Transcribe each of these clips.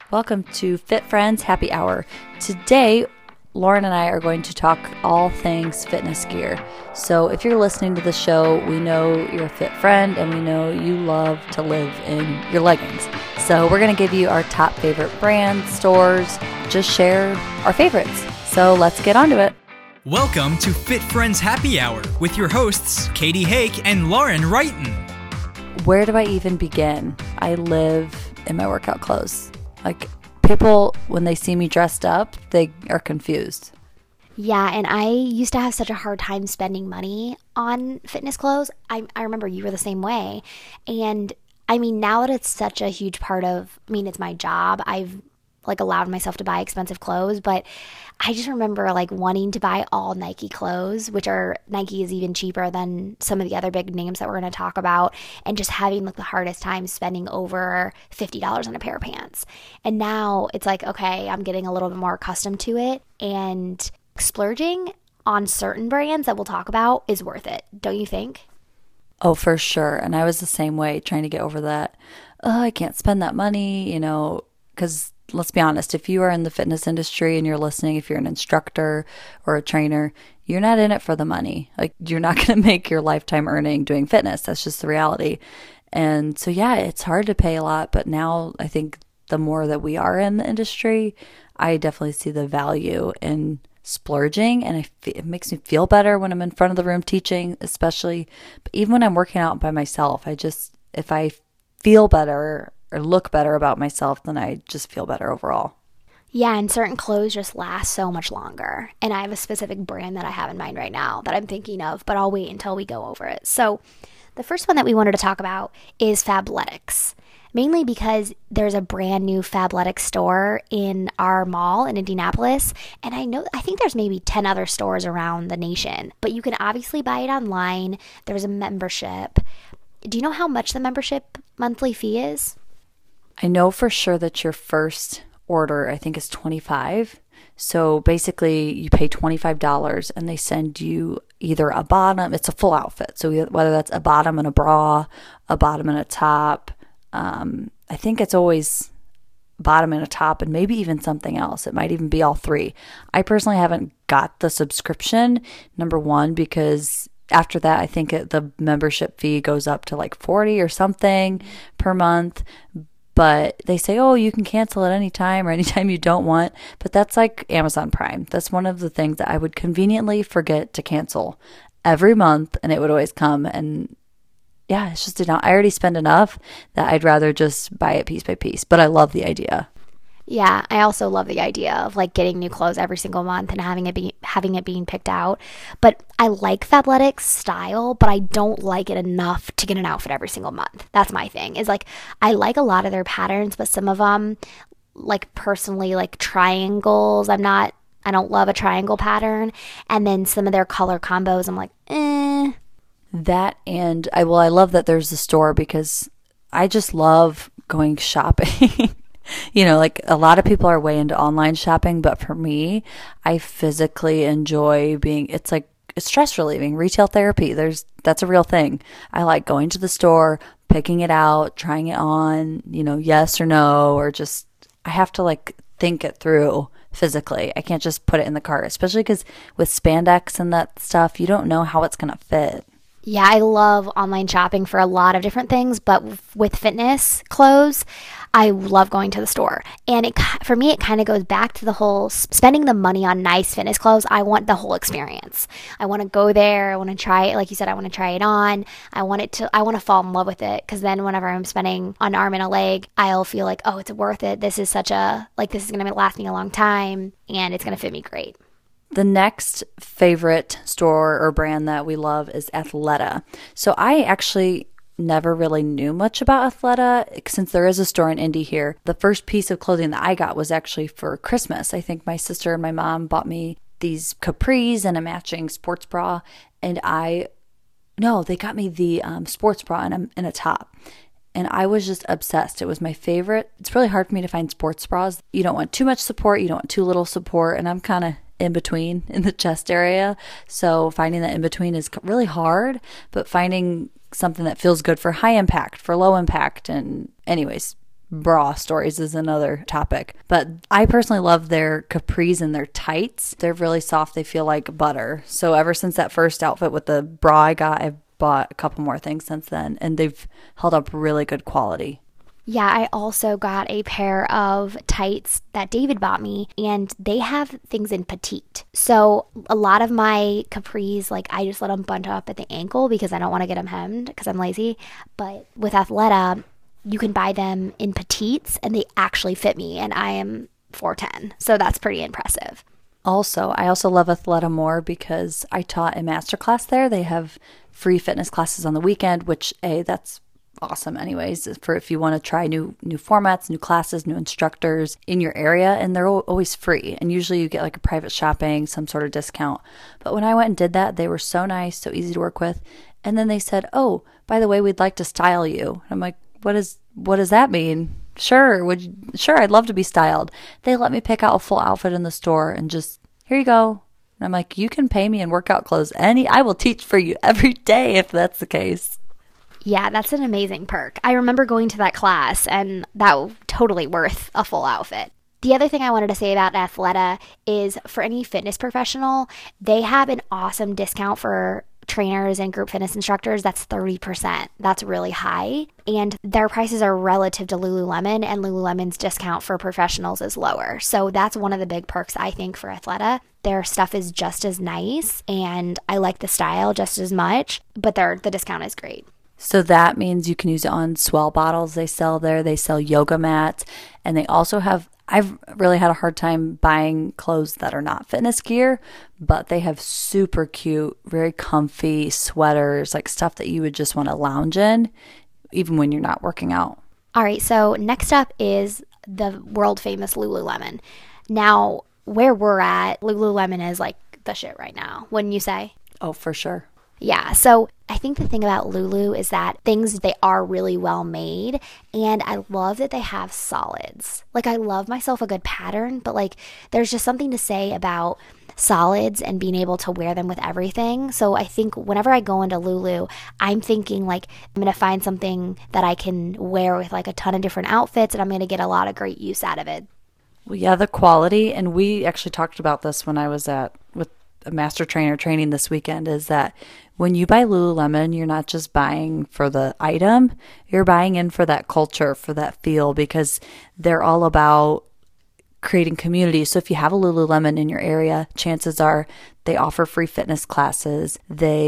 Welcome to Fit Friends Happy Hour. Today, Lauren and I are going to talk all things fitness gear. So if you're listening to the show, we know you're a fit friend and we know you love to live in your leggings. So we're going to give you our top favorite brands, stores, just share our favorites. So let's get on to it. Welcome to Fit Friends Happy Hour with your hosts, Katie Hake and Lauren Wrighton. Where do I even begin? I live in my workout clothes. Like, people, when they see me dressed up, they are confused. Yeah, and I used to have such a hard time spending money on fitness clothes. I remember you were the same way. And I mean, now that it's such a huge part of, it's my job, I've allowed myself to buy expensive clothes, but I just remember wanting to buy all Nike clothes, which are, Nike is even cheaper than some of the other big names that we're going to talk about, and just having the hardest time spending over $50 on a pair of pants. And now it's okay, I'm getting a little bit more accustomed to it, and splurging on certain brands that we'll talk about is worth it. Don't you think? Oh, for sure. And I was the same way, trying to get over that. Oh, I can't spend that money, because let's be honest, if you are in the fitness industry and you're listening, if you're an instructor or a trainer, you're not in it for the money. You're not going to make your lifetime earning doing fitness. That's just the reality. And so, yeah, it's hard to pay a lot. But now I think the more that we are in the industry, I definitely see the value in splurging. And it makes me feel better when I'm in front of the room teaching, especially. But even when I'm working out by myself, if I feel better or look better about myself, then I just feel better overall. Yeah, and certain clothes just last so much longer. And I have a specific brand that I have in mind right now that I'm thinking of, but I'll wait until we go over it. So the first one that we wanted to talk about is Fabletics, mainly because there's a brand new Fabletics store in our mall in Indianapolis. And I think there's maybe 10 other stores around the nation, but you can obviously buy it online. There's a membership. Do you know how much the membership monthly fee is? I know for sure that your first order, I think, is $25. So basically, you pay $25 and they send you either a bottom, it's a full outfit. So whether that's a bottom and a bra, a bottom and a top, I think it's always bottom and a top and maybe even something else. It might even be all three. I personally haven't got the subscription, number one, because after that, I think the membership fee goes up to $40 or something per month. But they say, oh, you can cancel at any time or anytime you don't want. But that's like Amazon Prime. That's one of the things that I would conveniently forget to cancel every month, and it would always come. And yeah, it's just enough. I already spend enough that I'd rather just buy it piece by piece. But I love the idea. Yeah, I also love the idea of getting new clothes every single month and having it being picked out. But I like Fabletics style, but I don't like it enough to get an outfit every single month. That's my thing. Is I like a lot of their patterns, but some of them, personally, triangles. I don't love a triangle pattern, and then some of their color combos, I'm eh. That and I love that there's a store because I just love going shopping. A lot of people are way into online shopping, but for me, I physically enjoy it's stress relieving, retail therapy. That's a real thing. I like going to the store, picking it out, trying it on, yes or no, or just, I have to think it through physically. I can't just put it in the cart, especially because with spandex and that stuff, you don't know how it's going to fit. Yeah, I love online shopping for a lot of different things, but with fitness clothes, I love going to the store. And for me, it kind of goes back to the whole spending the money on nice fitness clothes. I want the whole experience. I want to go there. I want to try it. Like you said, I want to try it on. I want to fall in love with it. Because then whenever I'm spending an arm and a leg, I'll feel oh, it's worth it. This is this is going to last me a long time and it's going to fit me great. The next favorite store or brand that we love is Athleta. So I actually never really knew much about Athleta since there is a store in Indy here. The first piece of clothing that I got was actually for Christmas. I think my sister and my mom bought me these capris and a matching sports bra. And they got me the sports bra and a top. And I was just obsessed. It was my favorite. It's really hard for me to find sports bras. You don't want too much support. You don't want too little support. And I'm kind of in between in the chest area. So finding that in between is really hard, but finding something that feels good for high impact, for low impact. And anyways, bra stories is another topic. But I personally love their capris and their tights. They're really soft. They feel like butter. So ever since that first outfit with the bra I got, I've bought a couple more things since then, and they've held up really good quality. Yeah, I also got a pair of tights that David bought me, and they have things in petite. So a lot of my capris, like I just let them bunch up at the ankle because I don't want to get them hemmed because I'm lazy. But with Athleta, you can buy them in petites and they actually fit me, and I am 4'10", so that's pretty impressive. Also, I also love Athleta more because I taught a masterclass there. They have free fitness classes on the weekend, which that's awesome anyways for if you want to try new formats, new classes, new instructors in your area, and they're always free, and usually you get like a private shopping, some sort of discount. But when I went and did that, they were so nice, so easy to work with. And then they said, oh, by the way, we'd like to style you. And I'm like, what does that mean? Sure, I'd love to be styled. They let me pick out a full outfit in the store and just, here you go. And I'm like, you can pay me in workout clothes. I will teach for you every day if that's the case. Yeah, that's an amazing perk. I remember going to that class, and that was totally worth a full outfit. The other thing I wanted to say about Athleta is for any fitness professional, they have an awesome discount for trainers and group fitness instructors. That's 30%. That's really high. And their prices are relative to Lululemon, and Lululemon's discount for professionals is lower. So that's one of the big perks, I think, for Athleta. Their stuff is just as nice, and I like the style just as much, but the discount is great. So that means you can use it on swell bottles they sell there. They sell yoga mats, and they also have, I've really had a hard time buying clothes that are not fitness gear, but they have super cute, very comfy sweaters, like stuff that you would just want to lounge in, even when you're not working out. All right, so next up is the world famous Lululemon. Now, where we're at, Lululemon is like the shit right now, wouldn't you say? Oh, for sure. Yeah, so I think the thing about Lulu is that they are really well made, and I love that they have solids. Like, I love myself a good pattern, but like there's just something to say about solids and being able to wear them with everything. So I think whenever I go into Lulu, I'm thinking like I'm going to find something that I can wear with like a ton of different outfits, and I'm going to get a lot of great use out of it. Well, yeah, the quality, and we actually talked about this when I was with a master trainer training this weekend, is that when you buy Lululemon, you're not just buying for the item, you're buying in for that culture, for that feel, because they're all about creating community. So if you have a Lululemon in your area, chances are they offer free fitness classes.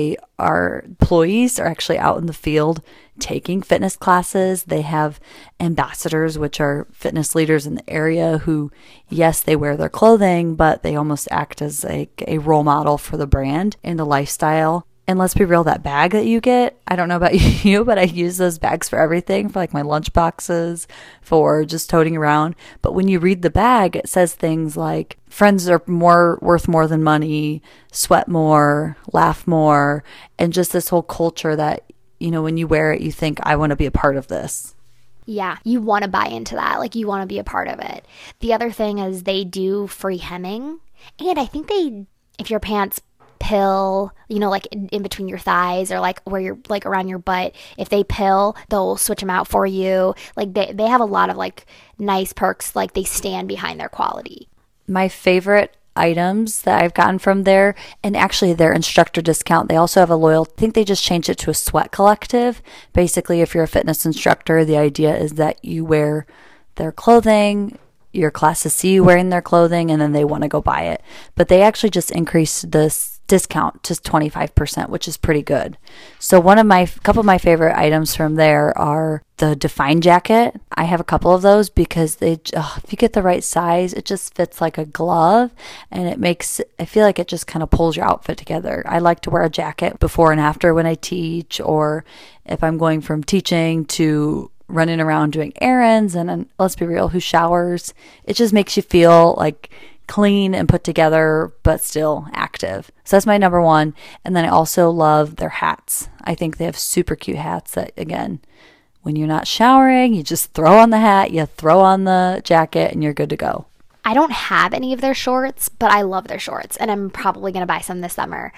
Employees are actually out in the field taking fitness classes. They have ambassadors, which are fitness leaders in the area who, yes, they wear their clothing, but they almost act as a role model for the brand and the lifestyle. And let's be real, that bag that you get, I don't know about you, but I use those bags for everything, for like my lunch boxes, for just toting around. But when you read the bag, it says things like, friends are worth more than money, sweat more, laugh more, and just this whole culture that, when you wear it, you think, I want to be a part of this. Yeah, you want to buy into that. Like, you want to be a part of it. The other thing is they do free hemming. And I think if your pants pill, like in between your thighs or like where you're like around your butt, if they pill, they'll switch them out for you. Like they have a lot of like nice perks, like they stand behind their quality. My favorite items that I've gotten from there, and actually their instructor discount, they also have I think they just changed it to a sweat collective. Basically, if you're a fitness instructor, the idea is that you wear their clothing, your classes see you wearing their clothing, and then they want to go buy it. But they actually just increased this discount to 25%, which is pretty good. So couple of my favorite items from there are the Define jacket. I have a couple of those because if you get the right size, it just fits like a glove, and I feel like it just kind of pulls your outfit together. I like to wear a jacket before and after when I teach, or if I'm going from teaching to running around doing errands, and let's be real, who showers? It just makes you feel like clean and put together, but still active. So that's my number one. And then I also love their hats. I think they have super cute hats that, again, when you're not showering, you just throw on the hat, you throw on the jacket, and you're good to go. I don't have any of their shorts, but I love their shorts, and I'm probably going to buy some this summer.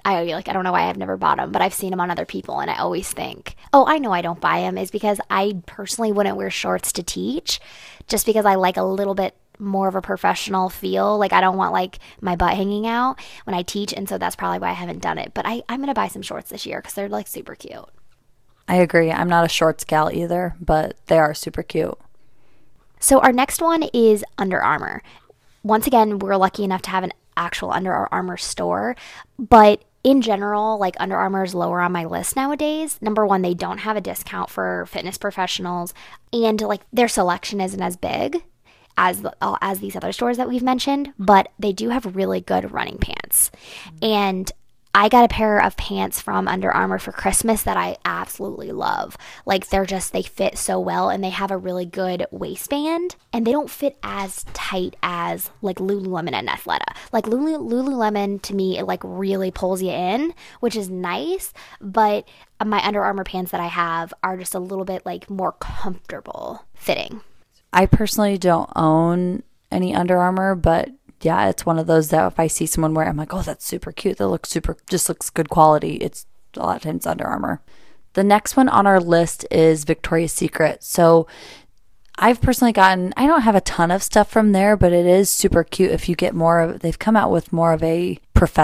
I don't know why I've never bought them, but I've seen them on other people, and I always think, oh, I know I don't buy them is because I personally wouldn't wear shorts to teach, just because I like a little bit more of a professional feel. Like I don't want like my butt hanging out when I teach, and so that's probably why I haven't done it. But I'm gonna buy some shorts this year because they're like super cute. I agree. I'm not a shorts gal either, but they are super cute. So our next one is Under Armour. Once again, we're lucky enough to have an actual Under Armour store, but in general, like Under Armour is lower on my list nowadays. Number one, they don't have a discount for fitness professionals, and like their selection isn't as big as these other stores that we've mentioned, but they do have really good running pants. And I got a pair of pants from Under Armour for Christmas that I absolutely love. Like they fit so well, and they have a really good waistband, and they don't fit as tight as like Lululemon and Athleta. Like Lululemon to me, it like really pulls you in, which is nice, but my Under Armour pants that I have are just a little bit like more comfortable fitting. I personally don't own any Under Armour, but yeah, it's one of those that if I see someone wear it, I'm like, oh, that's super cute. That looks just looks good quality. It's a lot of times Under Armour. The next one on our list is Victoria's Secret. So I've personally I don't have a ton of stuff from there, but it is super cute if you get they've come out with more of a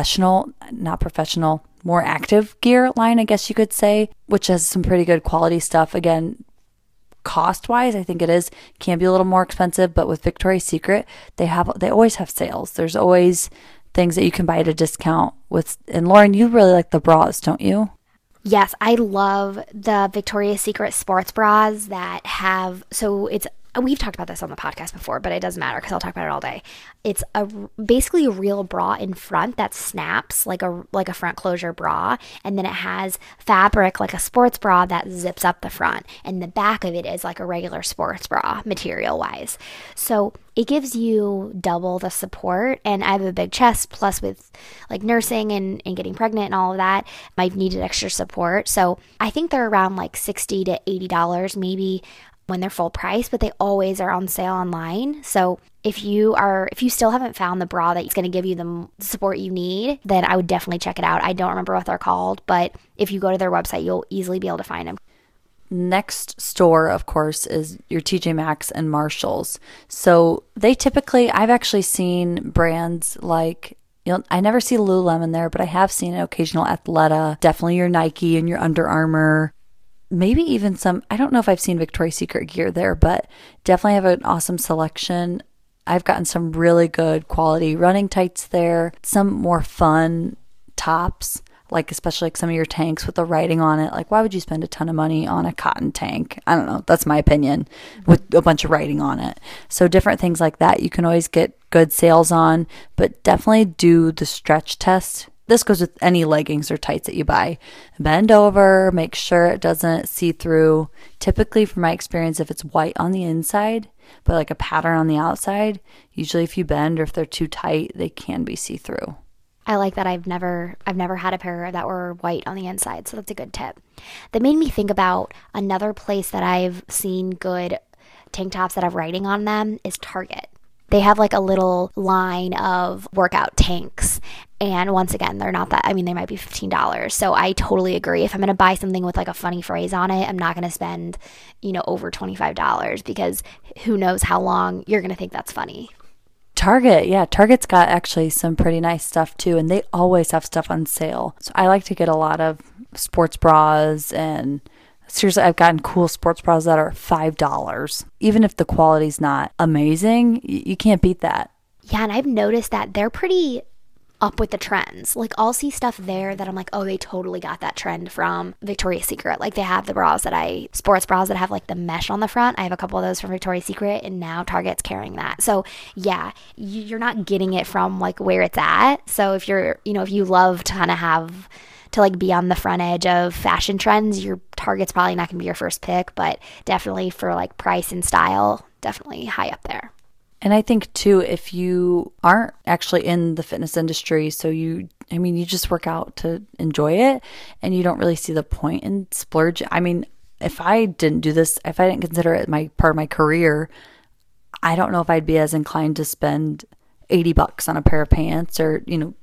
more active gear line, I guess you could say, which has some pretty good quality stuff. Again, cost-wise, I think can be a little more expensive, but with Victoria's Secret, they always have sales. There's always things that you can buy at a discount with. And Lauren, you really like the bras, don't you? Yes, I love the Victoria's Secret sports bras that have, we've talked about this on the podcast before, but it doesn't matter because I'll talk about it all day. It's basically a real bra in front that snaps like a front closure bra, and then it has fabric like a sports bra that zips up the front, and the back of it is like a regular sports bra material wise. So it gives you double the support, and I have a big chest, plus with like nursing and getting pregnant and all of that, I've needed extra support. So I think they're around like $60 to $80 maybe when they're full price, but they always are on sale online. So if you still haven't found the bra that's going to give you the support you need, then I would definitely check it out. I don't remember what they're called, but if you go to their website, you'll easily be able to find them. Next store, of course, is your TJ Maxx and Marshalls. So I've actually seen brands like, I never see Lululemon there, but I have seen an occasional Athleta, definitely your Nike and your Under Armour. Maybe even I don't know if I've seen Victoria's Secret gear there, but definitely have an awesome selection. I've gotten some really good quality running tights there, some more fun tops, like especially like some of your tanks with the writing on it. Like, why would you spend a ton of money on a cotton tank? I don't know. That's my opinion, with a bunch of writing on it. So different things like that you can always get good sales on, but definitely do the stretch test. This goes with any leggings or tights that you buy. Bend over, make sure it doesn't see through. Typically, from my experience, if it's white on the inside, but like a pattern on the outside, usually if you bend or if they're too tight, they can be see-through. I like that. I've never had a pair that were white on the inside, so that's a good tip. That made me think about another place that I've seen good tank tops that have writing on them is Target. They have like a little line of workout tanks. And once again, they're not they might be $15. So I totally agree. If I'm going to buy something with like a funny phrase on it, I'm not going to spend, over $25 because who knows how long you're going to think that's funny. Target's got actually some pretty nice stuff too. And they always have stuff on sale. So I like to get a lot of sports bras, and seriously, I've gotten cool sports bras that are $5. Even if the quality's not amazing, you can't beat that. Yeah, and I've noticed that they're pretty up with the trends. Like, I'll see stuff there that I'm like, oh, they totally got that trend from Victoria's Secret. Like, they have the sports bras that have like the mesh on the front. I have a couple of those from Victoria's Secret, and now Target's carrying that. So yeah, you're not getting it from like where it's at. So if if you love to kind of have to like be on the front edge of fashion trends, your Target's probably not going to be your first pick, but definitely for like price and style, definitely high up there. And I think too, if you aren't actually in the fitness industry, so you just work out to enjoy it, and you don't really see the point in splurge. If I didn't do this, if I didn't consider it part of my career, I don't know if I'd be as inclined to spend $80 on a pair of pants, or,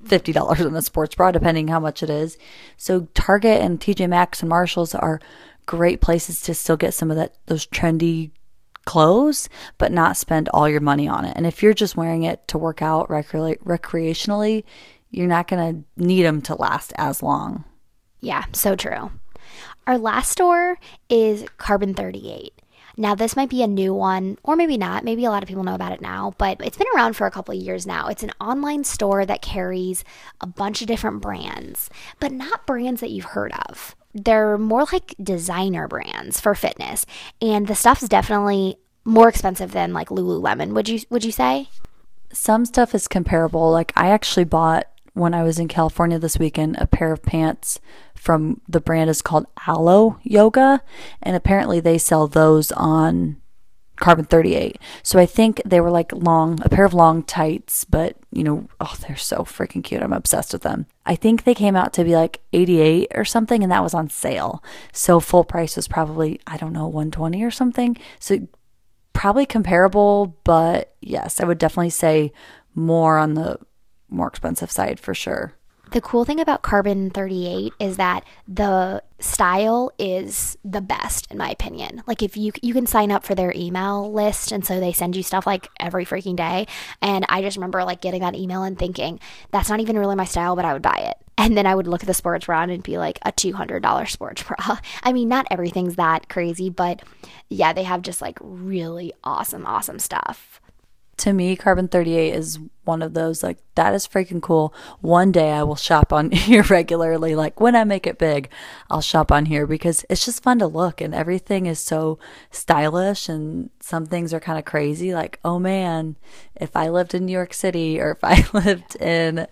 $50 on a sports bra, depending how much it is. So Target and TJ Maxx and Marshalls are great places to still get some of those trendy clothes, but not spend all your money on it. And if you're just wearing it to work out recreationally, you're not going to need them to last as long. Yeah, so true. Our last store is Carbon 38. Now, this might be a new one, or maybe not. Maybe a lot of people know about it now, but it's been around for a couple of years now. It's an online store that carries a bunch of different brands, but not brands that you've heard of. They're more like designer brands for fitness, and the stuff's definitely more expensive than like Lululemon. Would you say? Some stuff is comparable. Like, I actually bought, when I was in California this weekend, a pair of pants from the brand is called Alo Yoga, and apparently they sell those on Carbon 38. So I think they were like a pair of long tights, but they're so freaking cute. I'm obsessed with them. I think they came out to be like $88 or something, and that was on sale. So full price was probably, I don't know, $120 or something. So probably comparable, but yes, I would definitely say more on the more expensive side for sure. The cool thing about Carbon 38 is that the style is the best, in my opinion. Like, if you can sign up for their email list, and so they send you stuff like every freaking day. And I just remember like getting that email and thinking, that's not even really my style, but I would buy it. And then I would look at the sports bra and it'd be like a $200 sports bra. I mean, not everything's that crazy, but yeah, they have just like really awesome stuff. To me, Carbon 38 is one of those, like, that is freaking cool. One day I will shop on here regularly. Like, when I make it big, I'll shop on here because it's just fun to look, and everything is so stylish, and some things are kind of crazy. Like, oh man, if I lived in New York City, or if I lived in,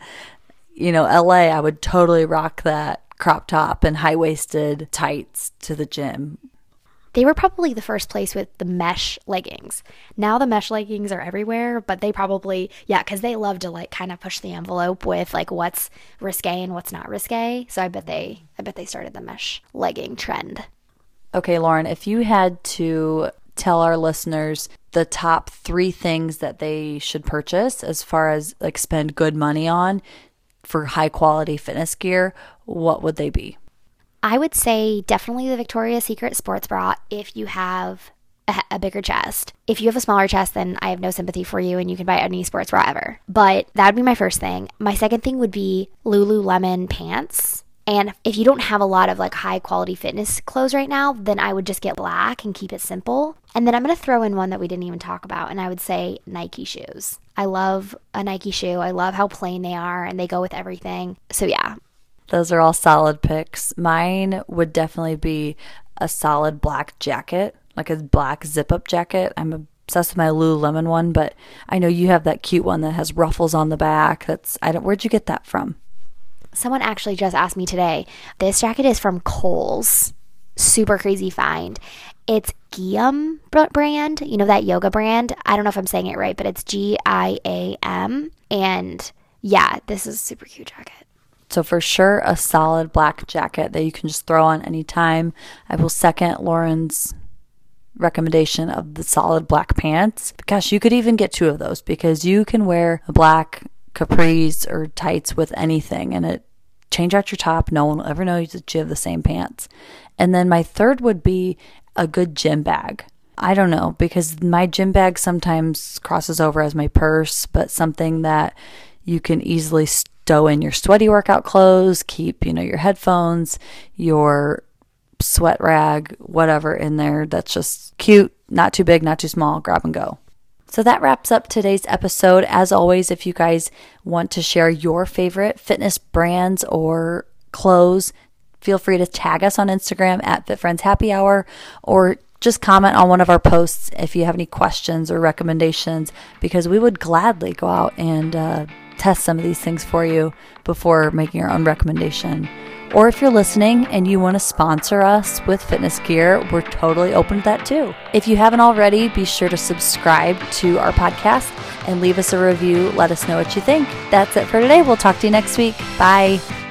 LA, I would totally rock that crop top and high-waisted tights to the gym. They were probably the first place with the mesh leggings. Now the mesh leggings are everywhere, but they probably, because they love to like kind of push the envelope with like what's risque and what's not risque. So I bet they started the mesh legging trend. Okay, Lauren, if you had to tell our listeners the top 3 things that they should purchase as far as like spend good money on for high quality fitness gear, what would they be? I would say definitely the Victoria's Secret sports bra if you have a bigger chest. If you have a smaller chest, then I have no sympathy for you and you can buy any sports bra ever. But that would be my first thing. My second thing would be Lululemon pants. And if you don't have a lot of like high quality fitness clothes right now, then I would just get black and keep it simple. And then I'm going to throw in one that we didn't even talk about, and I would say Nike shoes. I love a Nike shoe. I love how plain they are and they go with everything. So yeah. Those are all solid picks. Mine would definitely be a solid black jacket, like a black zip-up jacket. I'm obsessed with my Lululemon one, but I know you have that cute one that has ruffles on the back. Where'd you get that from? Someone actually just asked me today. This jacket is from Kohl's. Super crazy find. It's Giam brand, that yoga brand. I don't know if I'm saying it right, but it's Giam. And yeah, this is a super cute jacket. So for sure, a solid black jacket that you can just throw on anytime. I will second Lauren's recommendation of the solid black pants. Gosh, you could even get 2 of those because you can wear a black capris or tights with anything, and change out your top. No one will ever know that you have the same pants. And then my third would be a good gym bag. I don't know, because my gym bag sometimes crosses over as my purse, but something that you can easily stow in your sweaty workout clothes, keep, your headphones, your sweat rag, whatever in there that's just cute, not too big, not too small, grab and go. So that wraps up today's episode. As always, if you guys want to share your favorite fitness brands or clothes, feel free to tag us on Instagram at FitFriendsHappyHour, or just comment on one of our posts if you have any questions or recommendations, because we would gladly go out and test some of these things for you before making our own recommendation. Or if you're listening and you want to sponsor us with fitness gear, we're totally open to that too. If you haven't already, be sure to subscribe to our podcast and leave us a review. Let us know what you think. That's it for today. We'll talk to you next week. Bye.